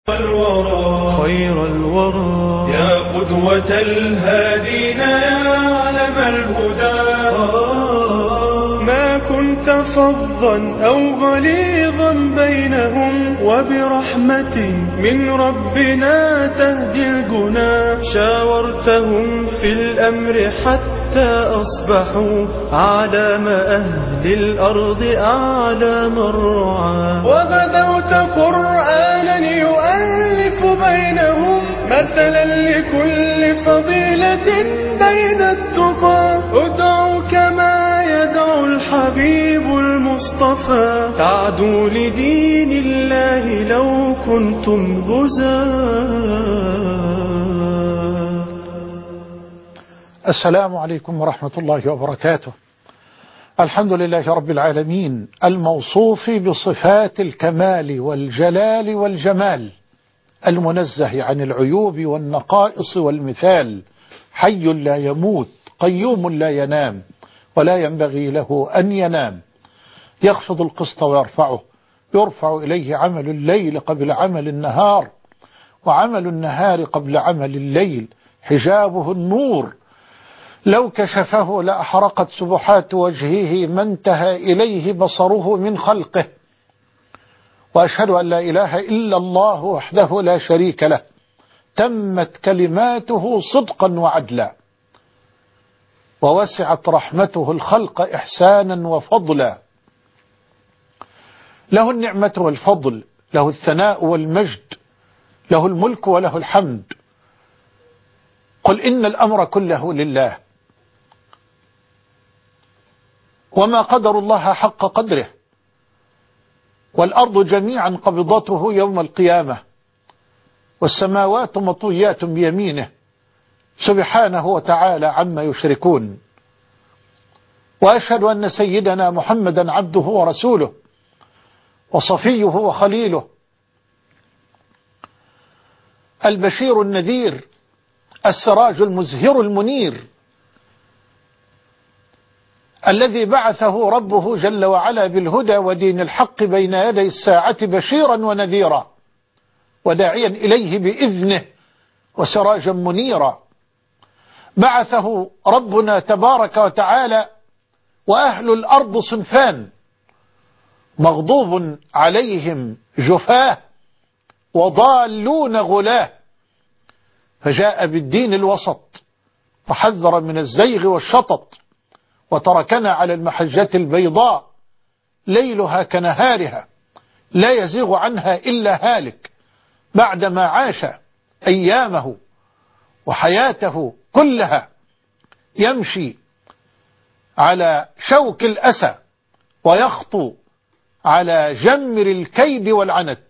الورى خير الورى يا قدوة الهادين يا علم الهدى ما كنت فظا أو غليظا بينهم وبرحمة من ربنا تهدي الجنا شاورتهم في الأمر حتى أصبحوا أعلام أهل الأرض أعلام الرعاة وغدوت قرآنا يؤلف بينهم مثلا لكل فضيلة بين التقى ادعوا كما يدعو الحبيب المصطفى تعدوا لدين الله لو كنتم غزاة. السلام عليكم ورحمة الله وبركاته. الحمد لله رب العالمين الموصوف بصفات الكمال والجلال والجمال المنزه عن العيوب والنقائص والمثال حي لا يموت قيوم لا ينام ولا ينبغي له أن ينام يخفض القسط ويرفعه يرفع إليه عمل الليل قبل عمل النهار وعمل النهار قبل عمل الليل حجابه النور لو كشفه لأحرقت سبحات وجهه ما انتهى إليه بصره من خلقه وأشهد أن لا إله إلا الله وحده لا شريك له تمت كلماته صدقا وعدلا ووسعت رحمته الخلق إحسانا وفضلا له النعمة والفضل له الثناء والمجد له الملك وله الحمد قل إن الأمر كله لله وما قدر الله حق قدره والأرض جميعا قبضته يوم القيامة والسماوات مطويات بيمينه سبحانه وتعالى عما يشركون وأشهد أن سيدنا محمدا عبده ورسوله وصفيه وخليله البشير النذير السراج المزهر المنير الذي بعثه ربه جل وعلا بالهدى ودين الحق بين يدي الساعة بشيرا ونذيرا وداعيا إليه بإذنه وسراجا منيرا بعثه ربنا تبارك وتعالى وأهل الأرض صنفان مغضوب عليهم جفاه وضالون غلاه فجاء بالدين الوسط وحذر من الزيغ والشطط وتركنا على المحجة البيضاء ليلها كنهارها لا يزيغ عنها إلا هالك بعدما عاش أيامه وحياته كلها يمشي على شوك الأسى ويخطو على جمر الكيد والعنت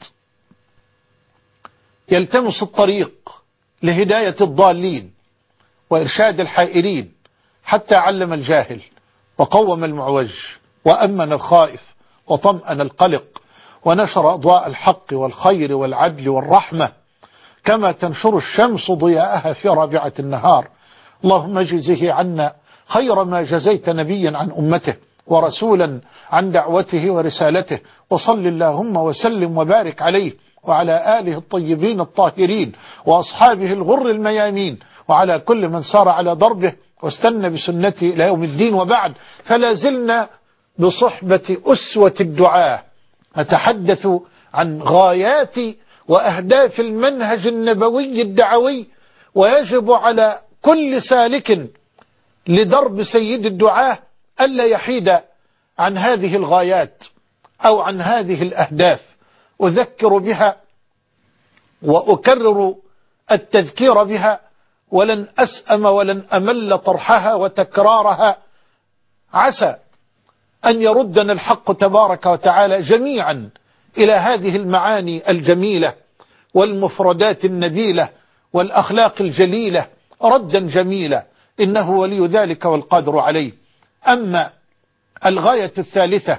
يلتمس الطريق لهداية الضالين وإرشاد الحائرين حتى علم الجاهل وقوم المعوج وأمن الخائف وطمأن القلق ونشر أضواء الحق والخير والعدل والرحمة كما تنشر الشمس ضياءها في رابعة النهار اللهم اجزه عنا خير ما جزيت نبيا عن أمته ورسولا عن دعوته ورسالته وصل اللهم وسلم وبارك عليه وعلى آله الطيبين الطاهرين وأصحابه الغر الميامين وعلى كل من سار على ضربه واستنى بسنته إلى يوم الدين وبعد فلا زلنا بصحبة أسوة الدعاء نتحدث عن غايات وأهداف المنهج النبوي الدعوي ويجب على كل سالك لدرب سيد الدعاء ألا يحيد عن هذه الغايات أو عن هذه الأهداف أذكر بها وأكرر التذكير بها ولن أسأم ولن أمل طرحها وتكرارها عسى أن يردنا الحق تبارك وتعالى جميعا إلى هذه المعاني الجميلة والمفردات النبيلة والأخلاق الجليلة ردا جميلا إنه ولي ذلك والقادر عليه. أما الغاية الثالثة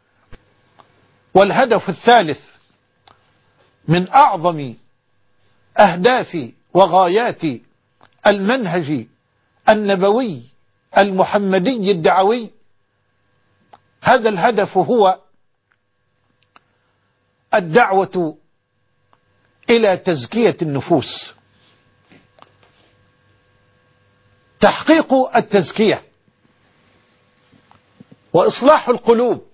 والهدف الثالث من أعظم أهداف وغايات المنهج النبوي المحمدي الدعوي هذا الهدف هو الدعوة إلى تزكية النفوس. تحقيق التزكية وإصلاح القلوب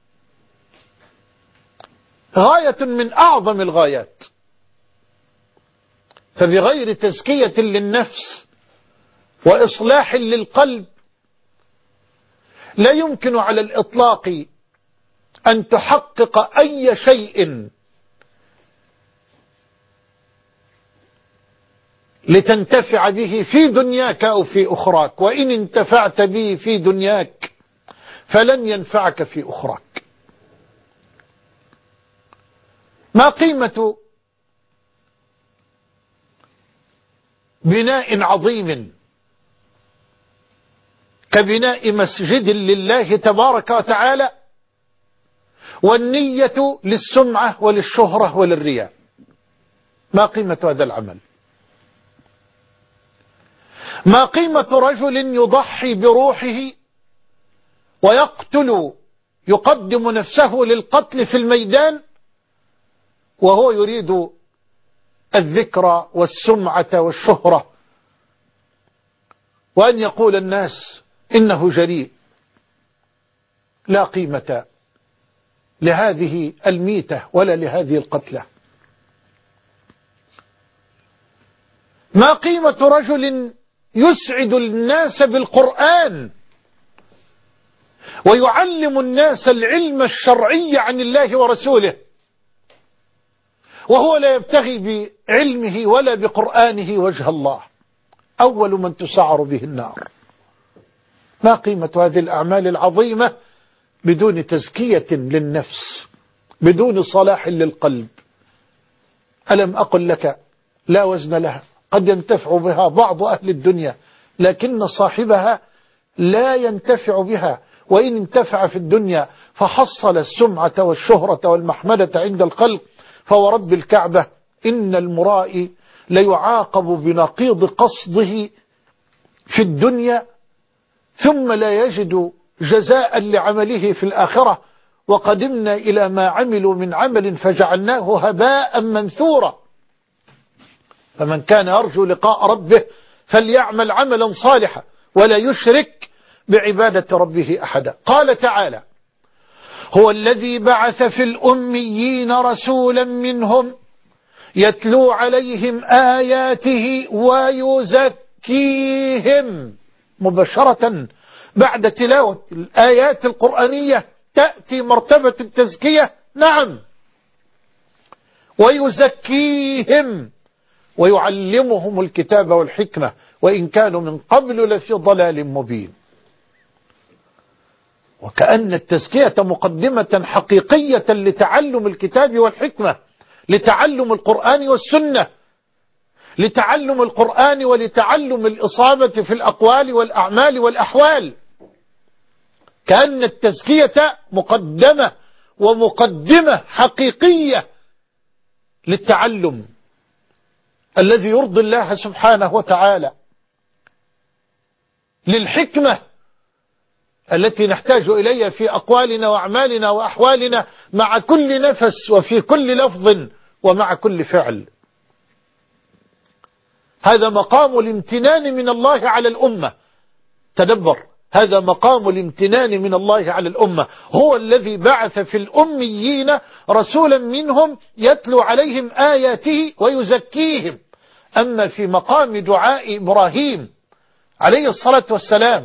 غاية من أعظم الغايات، فبغير تزكية للنفس وإصلاح للقلب لا يمكن على الإطلاق أن تحقق أي شيء لتنتفع به في دنياك أو في أخراك، وإن انتفعت به في دنياك فلن ينفعك في أخراك. ما قيمة بناء عظيم كبناء مسجد لله تبارك وتعالى والنية للسمعة وللشهرة وللرياء؟ ما قيمة هذا العمل؟ ما قيمة رجل يضحي بروحه يقدم نفسه للقتل في الميدان وهو يريد الذكر والسمعة والشهرة، وأن يقول الناس إنه جريء؟ لا قيمة لهذه الميتة ولا لهذه القتلة. ما قيمة رجل يسعد الناس بالقرآن ويعلم الناس العلم الشرعي عن الله ورسوله وهو لا يبتغي بعلمه ولا بقرآنه وجه الله؟ أول من تسعر به النار. ما قيمة هذه الأعمال العظيمة بدون تزكية للنفس، بدون صلاح للقلب؟ ألم أقل لك لا وزن لها؟ قد ينتفع بها بعض أهل الدنيا لكن صاحبها لا ينتفع بها، وإن انتفع في الدنيا فحصل السمعة والشهرة والمحمدة عند الخلق فورب الكعبة إن المرائي ليعاقب بنقيض قصده في الدنيا ثم لا يجد جزاء لعمله في الآخرة، وقدمنا إلى ما عملوا من عمل فجعلناه هباء منثورا. فمن كان يرجو لقاء ربه فليعمل عملا صالحا ولا يشرك بعبادة ربه أحدا. قال تعالى: هو الذي بعث في الأميين رسولا منهم يتلو عليهم آياته ويزكيهم. مباشرة بعد تلاوة الآيات القرآنية تأتي مرتبة التزكية. نعم، ويزكيهم ويعلمهم الكتاب والحكمة وإن كانوا من قبل لفي ضلال مبين. وكأن التزكية مقدمة حقيقية لتعلم الكتاب والحكمة، لتعلم القرآن والسنة، لتعلم القرآن ولتعلم الإصابة في الأقوال والأعمال والأحوال. كأن التزكية مقدمة ومقدمة حقيقية للتعلم الذي يرضي الله سبحانه وتعالى، للحكمة التي نحتاج إليها في أقوالنا وأعمالنا وأحوالنا مع كل نفس وفي كل لفظ ومع كل فعل. هذا مقام الامتنان من الله على الأمة. تدبر، هذا مقام الامتنان من الله على الأمة. هو الذي بعث في الأميين رسولا منهم يتلو عليهم آياته ويزكيهم. أما في مقام دعاء إبراهيم عليه الصلاة والسلام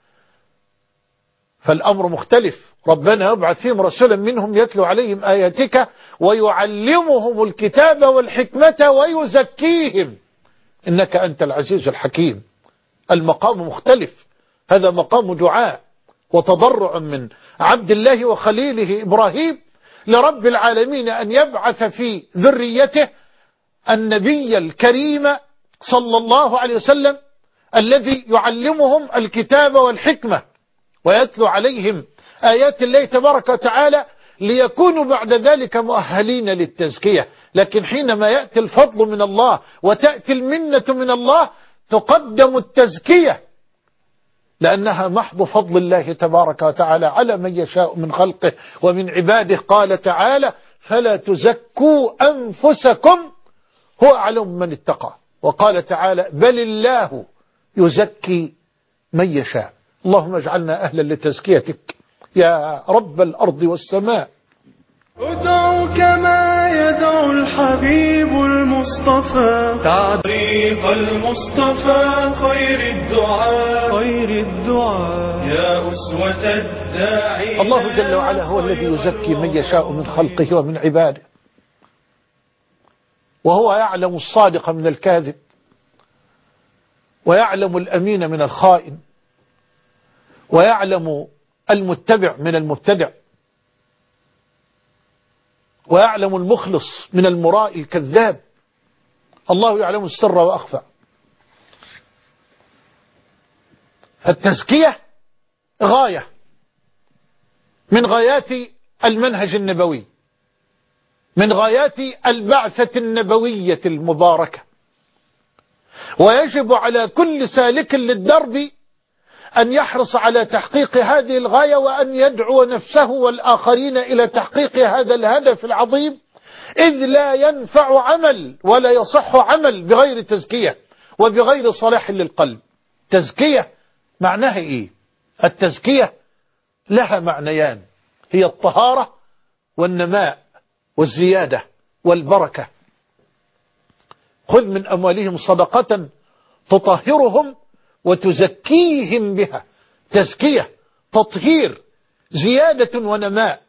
فالأمر مختلف. ربنا يبعث فيهم رسولا منهم يتلو عليهم آياتك ويعلمهم الكتاب والحكمة ويزكيهم إنك أنت العزيز الحكيم. المقام مختلف. هذا مقام دعاء وتضرع من عبد الله وخليله إبراهيم لرب العالمين أن يبعث في ذريته النبي الكريم صلى الله عليه وسلم الذي يعلمهم الكتاب والحكمة ويتلو عليهم آيات الله تبارك وتعالى ليكونوا بعد ذلك مؤهلين للتزكية. لكن حينما يأتي الفضل من الله وتأتي المنة من الله تقدم التزكية لأنها محض فضل الله تبارك وتعالى على من يشاء من خلقه ومن عباده. قال تعالى: فلا تزكوا أنفسكم هو أعلم من اتقى. وقال تعالى بل الله يزكي من يشاء. اللهم اجعلنا أهلا لتزكيتك يا رب الأرض والسماء. ادعو كما يدعو الحبيب المصطفى، تعريف المصطفى خير الدعاء يا أسوة الداعي. الله جل وعلا هو الذي يزكي من يشاء من خلقه ومن عباده، وهو يعلم الصادق من الكاذب، ويعلم الأمين من الخائن، ويعلم المتبع من المبتدع، ويعلم المخلص من المراء الكذاب. الله يعلم السر وأخفى. التزكية غاية من غايات المنهج النبوي، من غايات البعثة النبوية المباركة، ويجب على كل سالك للدرب أن يحرص على تحقيق هذه الغاية، وأن يدعو نفسه والآخرين إلى تحقيق هذا الهدف العظيم، إذ لا ينفع عمل ولا يصح عمل بغير تزكية وبغير صلاح للقلب. تزكية معناها إيه؟ التزكية لها معنيان، هي الطهارة والنماء والزيادة والبركة. خذ من أموالهم صدقة تطهرهم وتزكيهم بها. تزكية، تطهير، زيادة ونماء.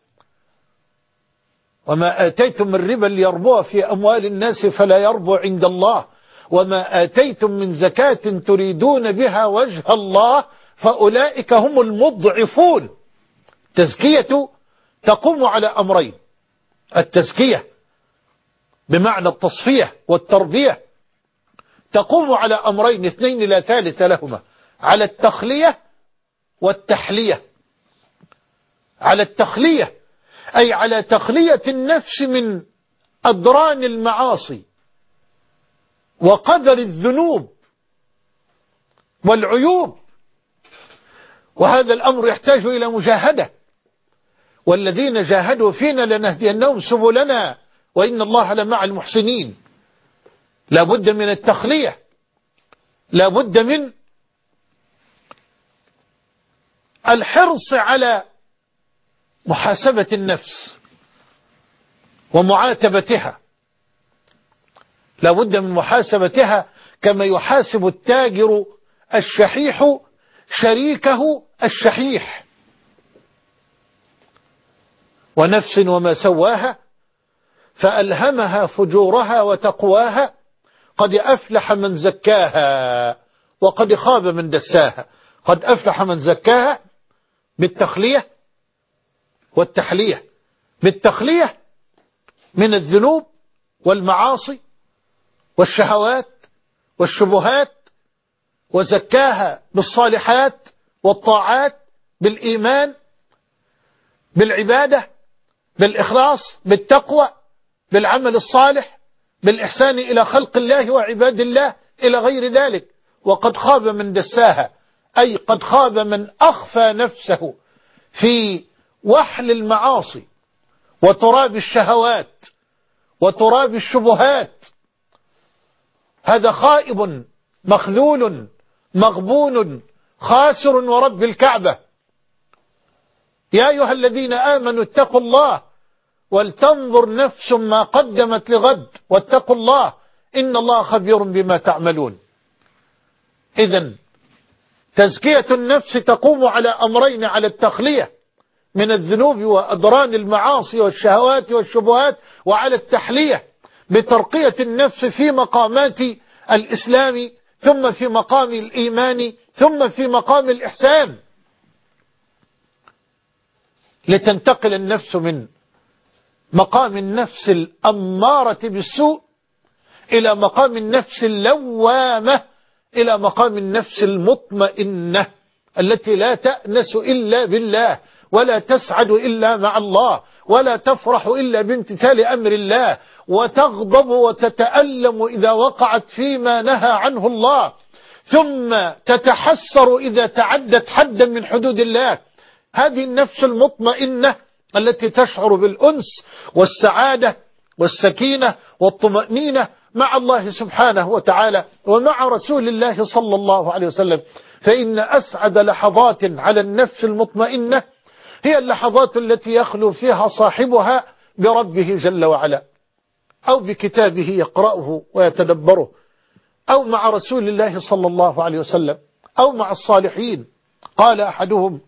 وما آتيتم من ربا ليربو في أموال الناس فلا يربو عند الله، وما آتيتم من زكاة تريدون بها وجه الله فأولئك هم المضعفون. تزكية تقوم على أمرين: التزكية بمعنى التصفية والتربية تقوم على أمرين اثنين لا ثالث لهما، على التخلية والتحلية. على التخلية أي على تخلية النفس من أدران المعاصي وقدر الذنوب والعيوب، وهذا الأمر يحتاج إلى مجاهدة. والذين جاهدوا فينا لنهدينهم سبلنا وإن الله لمع المحسنين. لا بد من التخلية، لا بد من الحرص على محاسبة النفس ومعاتبتها. لا بد من محاسبتها كما يحاسب التاجر الشحيح شريكه الشحيح. ونفس وما سواها فألهمها فجورها وتقواها قد أفلح من زكاها وقد خاب من دساها. قد أفلح من زكاها بالتخلية والتحلية. بالتخلية من الذنوب والمعاصي والشهوات والشبهات، وزكاها بالصالحات والطاعات، بالإيمان، بالعبادة، بالإخلاص، بالتقوى، بالعمل الصالح، بالإحسان إلى خلق الله وعباد الله إلى غير ذلك. وقد خاب من دساها أي قد خاب من أخفى نفسه في وحل المعاصي وتراب الشهوات وتراب الشبهات. هذا خائب مخذول مغبون خاسر ورب الكعبة. يا أيها الذين آمنوا اتقوا الله ولتنظر نفس ما قدمت لغد واتقوا الله إن الله خبير بما تعملون. إذن تزكية النفس تقوم على أمرين: على التخلية من الذنوب وأدران المعاصي والشهوات والشبهات، وعلى التحلية بترقية النفس في مقامات الإسلام، ثم في مقام الإيمان، ثم في مقام الإحسان، لتنتقل النفس من مقام النفس الأمارة بالسوء إلى مقام النفس اللوامة، إلى مقام النفس المطمئنة التي لا تأنس إلا بالله، ولا تسعد إلا مع الله، ولا تفرح إلا بامتثال أمر الله، وتغضب وتتألم إذا وقعت فيما نهى عنه الله، ثم تتحسر إذا تعدت حدا من حدود الله. هذه النفس المطمئنة التي تشعر بالأنس والسعادة والسكينة والطمأنينة مع الله سبحانه وتعالى ومع رسول الله صلى الله عليه وسلم، فإن أسعد لحظات على النفس المطمئنة هي اللحظات التي يخلو فيها صاحبها بربه جل وعلا، أو بكتابه يقرأه ويتدبره، أو مع رسول الله صلى الله عليه وسلم، أو مع الصالحين. قال أحدهم: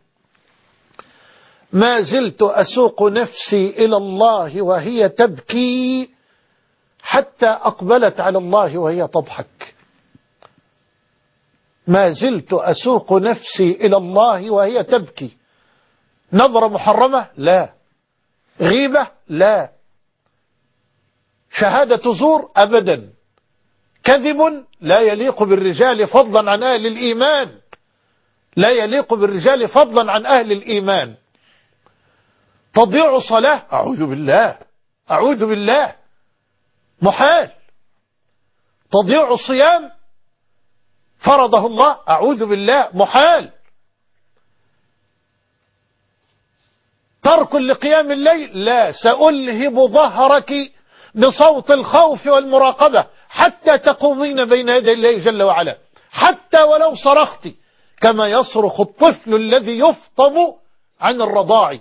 ما زلت أسوق نفسي إلى الله وهي تبكي حتى أقبلت على الله وهي تضحك. ما زلت أسوق نفسي إلى الله وهي تبكي. نظرة محرمة؟ لا. غيبة؟ لا. شهادة زور؟ أبدا. كذب لا يليق بالرجال فضلا عن أهل الإيمان، لا يليق بالرجال فضلا عن أهل الإيمان. تضيع صلاة؟ أعوذ بالله، أعوذ بالله، محال. تضيع صيام فرضه الله؟ أعوذ بالله، محال. ترك لقيام الليل؟ لا. سألهب ظهرك بصوت الخوف والمراقبة حتى تقومين بين يدي الله جل وعلا، حتى ولو صرخت كما يصرخ الطفل الذي يفطم عن الرضاع.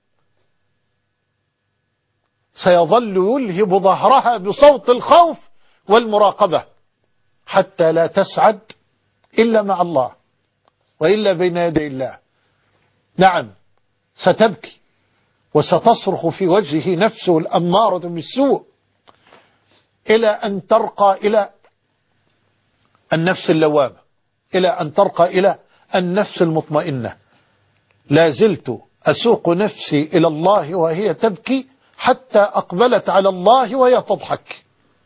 سيظل يلهب ظهرها بصوت الخوف والمراقبة حتى لا تسعد إلا مع الله وإلا بين يدي الله. نعم، ستبكي وستصرخ في وجهه نفسه الأمارة بالسوء إلى أن ترقى إلى النفس اللوامة، إلى أن ترقى إلى النفس المطمئنة. لا زلت أسوق نفسي إلى الله وهي تبكي حتى أقبلت على الله وهي تضحك.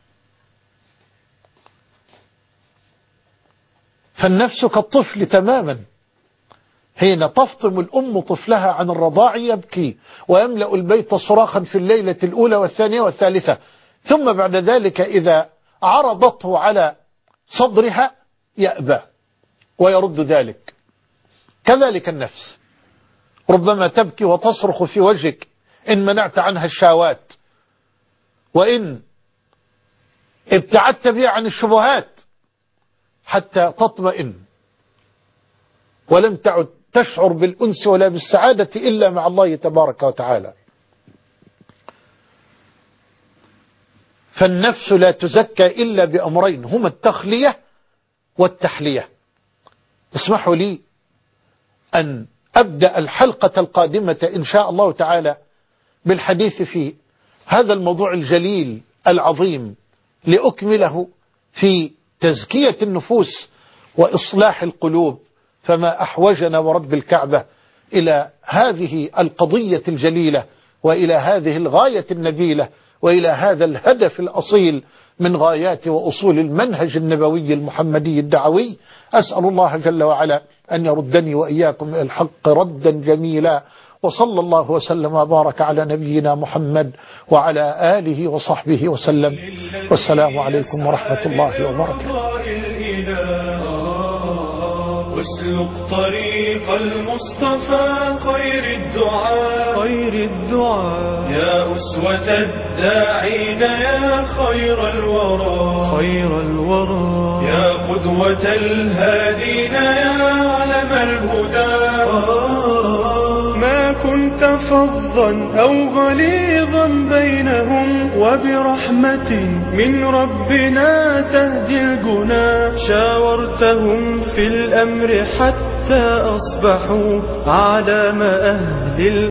فالنفس كالطفل تماما، حين تفطم الأم طفلها عن الرضاع يبكي ويملأ البيت صراخا في الليلة الأولى والثانية والثالثة، ثم بعد ذلك إذا عرضته على صدرها يأبى ويرد ذلك. كذلك النفس ربما تبكي وتصرخ في وجهك إن منعت عنها الشهوات، وإن ابتعدت بها عن الشبهات حتى تطمئن، ولم تعد تشعر بالأنس ولا بالسعادة إلا مع الله تبارك وتعالى. فالنفس لا تزكى إلا بأمرين هما التخلية والتحلية. اسمحوا لي أن أبدأ الحلقة القادمة إن شاء الله تعالى بالحديث في هذا الموضوع الجليل العظيم، لأكمله في تزكية النفوس وإصلاح القلوب. فما أحوجنا ورب الكعبة إلى هذه القضية الجليلة، وإلى هذه الغاية النبيلة، وإلى هذا الهدف الأصيل من غايات وأصول المنهج النبوي المحمدي الدعوي. أسأل الله جل وعلا أن يردني وإياكم إلى الحق ردا جميلا، وصلى الله وسلم وبارك على نبينا محمد وعلى آله وصحبه وسلم، والسلام عليكم ورحمة الله وبركاته. واسلك طريق المصطفى خير الدعاء يا أسوة الداعين يا خير الورى يا قدوة الهادين يا علم الهدى. ما كنت فظا أو غليظا بينهم، وبرحمة من ربنا تهدي الجنا. شاورتهم في الأمر حتى أصبحوا على ما أهل